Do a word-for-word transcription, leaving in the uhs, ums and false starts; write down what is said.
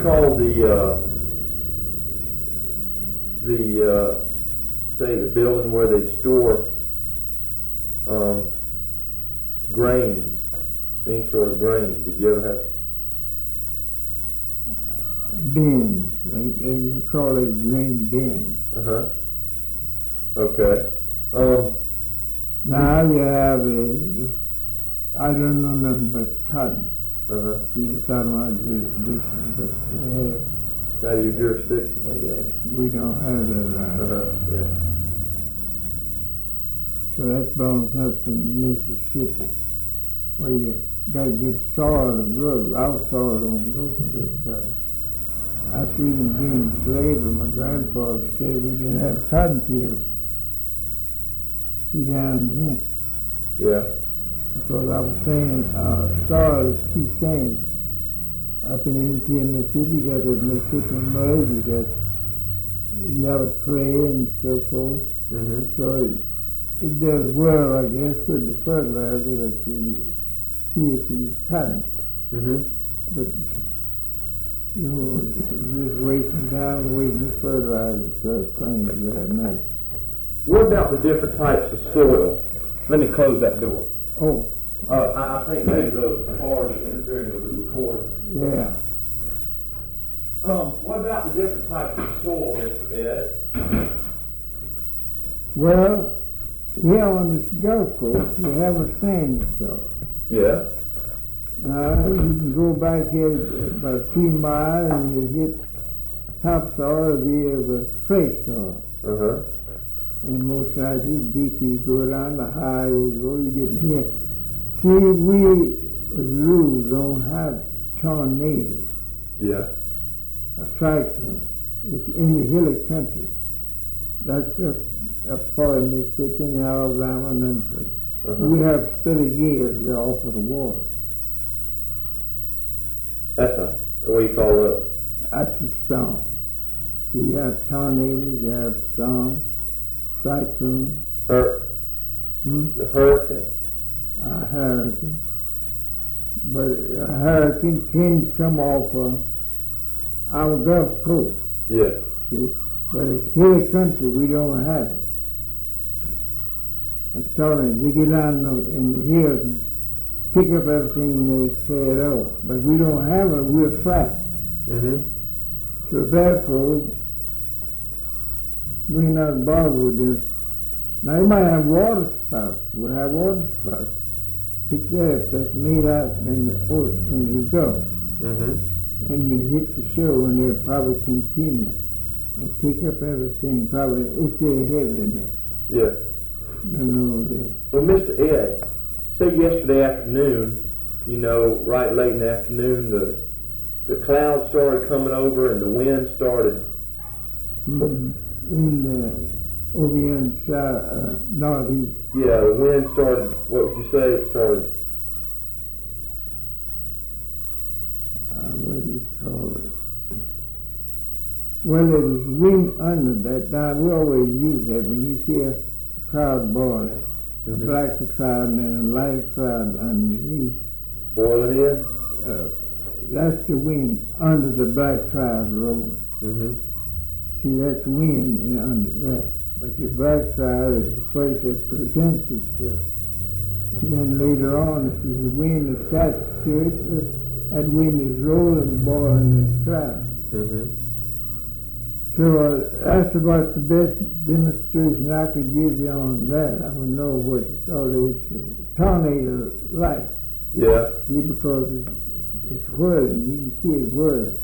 call the, uh, the, uh, say the building where they'd store, um, grains, any sort of grain? Did you ever have? Bins. They, they would call it grain bins. Uh-huh. Okay. Um, now you have the, the, I don't know nothing but cotton. uh-huh. It's out of my jurisdiction, but they have, Out of your jurisdiction? uh, we don't have that around. Uh-huh, yeah. So that belongs up in Mississippi, where you got good soil to grow. Our soil don't grow good cotton. I was reading during slavery, my grandfather said we didn't have cotton fields. See down here. Yeah. Because I was saying uh, soil is too sandy. Up in M T N, Mississippi, you got that Mississippi mud, you got yellow clay and so forth. Mm-hmm. So it, it does well, I guess, with the fertilizer that you use for your cotton. Mm-hmm. But you know, just wasting time wasting the fertilizer to things that night. What about the different types of soil? Let me close that door. Oh, Uh, I, I think maybe those cars are interfering with the recording. yeah. Um, what about the different types of soil, Mister Ed? Well, here on this Gulf Coast, we have a sandy soil. Yeah. Now, you can go back here about a few miles and you hit topsoil, it'll be of a clay soil. Uh-huh. And most nights it's deep, you go down, the higher you go, you get here. See, we, as a rule, don't have tornadoes, Yeah. a cyclone. It's in the hilly countries. That's up, up part of Mississippi and Alabama and them places. Uh-huh. We have steady gales there off of the water. That's a, what do you call that? That's a storm. So you have tornadoes, you have storms, cyclones, Hur- hmm? the hurricane? a hurricane. But a hurricane can come off of our Gulf Coast, Yeah. see? But it's hilly country, we don't have it. I told them, they get down in the, in the hills and pick up everything they say it over. But we don't have it, we're flat. Mm-hmm. So therefore, we're not bothered with this. Now you might have water spouts. We have water spouts. Pick that up. That's made out in the in the Gulf, Mm-hmm. and they hit the shore, and they'll probably continue and take up everything. Probably if they're heavy enough. Yeah. You know. The, Well, Mister Ed, say yesterday afternoon, you know, right late in the afternoon, the the clouds started coming over and the wind started. mm, in the over here in south uh, northeast. Yeah, the wind started. What would you say? It started. Uh, what do you call it? Well, there was wind under that. Now, we always use that when you see a cloud boiling, a Mhm. black cloud and then a light cloud underneath. Boiling in. Uh, that's the wind under the black cloud rolling. Mm-hmm. See, that's wind in under that. But the black cloud is the place that presents itself. And then later on, if there's a wind attached to it, uh, that wind is rolling, boiling the cloud. Mm-hmm. So uh, that's about the best demonstration I could give you on that. I would know what you call it. Tornado light. Yeah. See, because it's, it's whirling. You can see it whirling.